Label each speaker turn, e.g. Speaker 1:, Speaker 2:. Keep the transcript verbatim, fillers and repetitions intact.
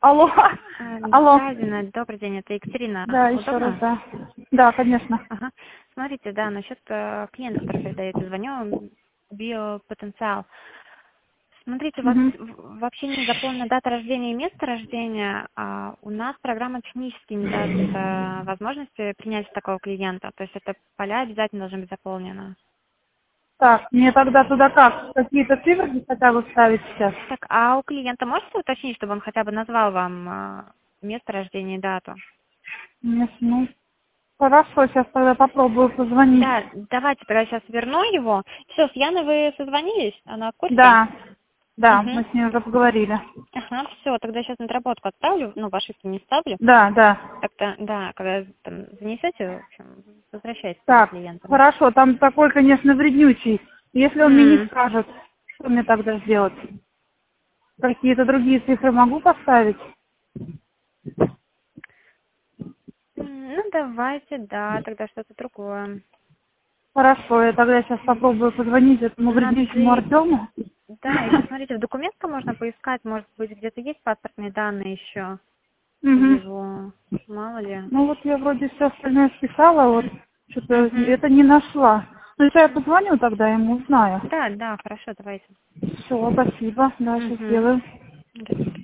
Speaker 1: Алло.
Speaker 2: А,
Speaker 1: Алло.
Speaker 2: Галина, добрый день, это Екатерина.
Speaker 1: Да, еще
Speaker 2: Удобно?
Speaker 1: раз, да. Да, конечно.
Speaker 2: Ага. Смотрите, да, насчет э, клиента, который передаете, звоню, биопотенциал. Смотрите, у вас
Speaker 1: Мгм.
Speaker 2: в- вообще не заполнена дата рождения и место рождения. А у нас программа технически не даст э, возможности принять такого клиента. То есть это поля обязательно должны быть заполнены.
Speaker 1: Так, мне тогда туда как? Какие-то цифры хотя бы ставить сейчас?
Speaker 2: Так, а у клиента можете уточнить, чтобы он хотя бы назвал вам э, место рождения и дату?
Speaker 1: Нет, ну, хорошо, сейчас тогда попробую позвонить.
Speaker 2: Да, давайте тогда сейчас верну его. Все, с Яной вы созвонились? Она в курсе?
Speaker 1: Да, да,
Speaker 2: Угу.
Speaker 1: мы с ней уже поговорили.
Speaker 2: Ага, все, тогда сейчас на отработку отправлю, ну, ваши не ставлю.
Speaker 1: Да, да.
Speaker 2: Так-то, да, когда там занесете, в общем, возвращайте тогда
Speaker 1: Так,
Speaker 2: клиентам.
Speaker 1: хорошо, там такой, конечно, вреднючий. Если он мне не
Speaker 2: М.
Speaker 1: скажет, что мне тогда сделать? Какие-то другие цифры могу поставить?
Speaker 2: М, Ну, давайте, да, тогда что-то другое.
Speaker 1: Хорошо, я тогда сейчас попробую позвонить этому
Speaker 2: Надо,
Speaker 1: вреднючему Артему.
Speaker 2: да, еще смотрите, в документах можно поискать, может быть, где-то есть паспортные данные еще
Speaker 1: Угу.
Speaker 2: его, мало ли.
Speaker 1: Ну вот я вроде все остальное списала, вот что-то
Speaker 2: Угу.
Speaker 1: это не нашла. Ну если я позвоню тогда ему, узнаю.
Speaker 2: Да, да, хорошо, давайте.
Speaker 1: Все, спасибо, да, сейчас
Speaker 2: Угу.
Speaker 1: сделаю.
Speaker 2: До свидания.